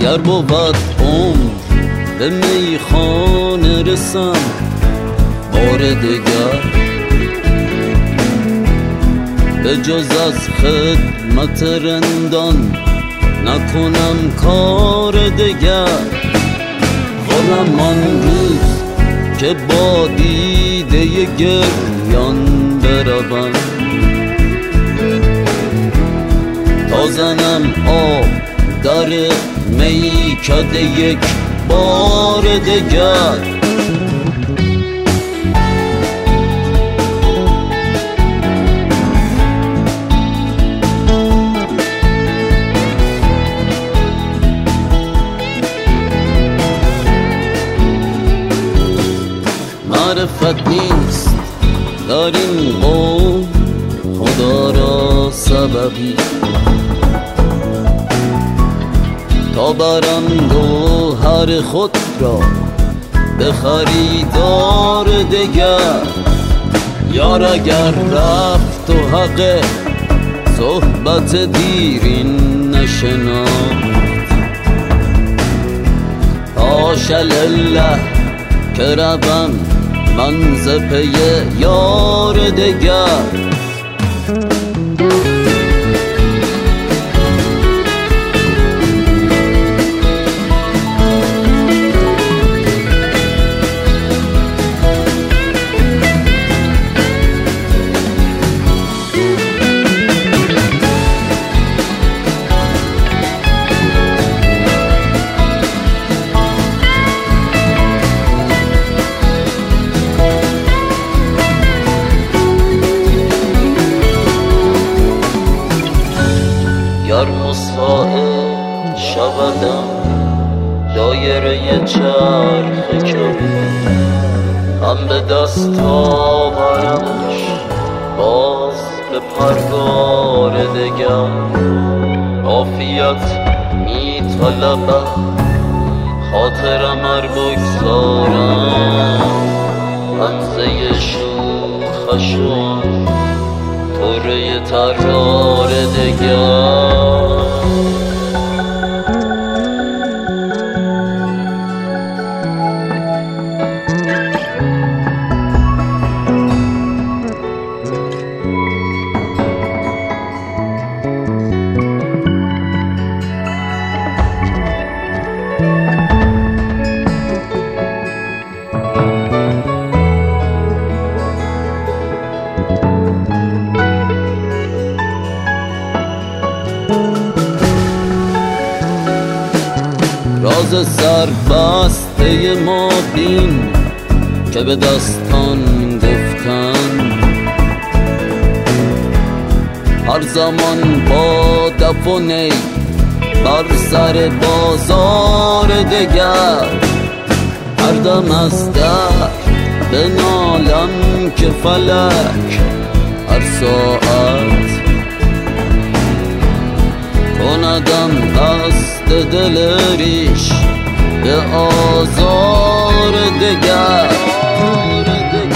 گر بود عمر به میخانه رسم بار دگر، به جز از خدمت رندان نکنم کار دگر. خورم آن روز که با دیده گریان بروم، تا زنم آب در میکده یک بار دگر. معرفت نیست در این قوم خدا را سببی، تا برم گوهر خود را به خریدار دگر. یار اگر رفت و حق صحبت دیرین نشناخت، حاش لله که روم من ز پی یار دگر. گر مساعد شودم دایره چرخ کبی، هم به دست آورمش باز به پرگار دگر. عافیت می طلبم خاطرم ار بگذارم، غمزه شوخشم طره طرار دگر. راز سربسته ما بین که به دستان گفتن، هر زمان با دف و نی بر سر بازار دگر. هر دم از در به نالم که فلک هر ساعت کندم قصد دل ریش به آزار دگر.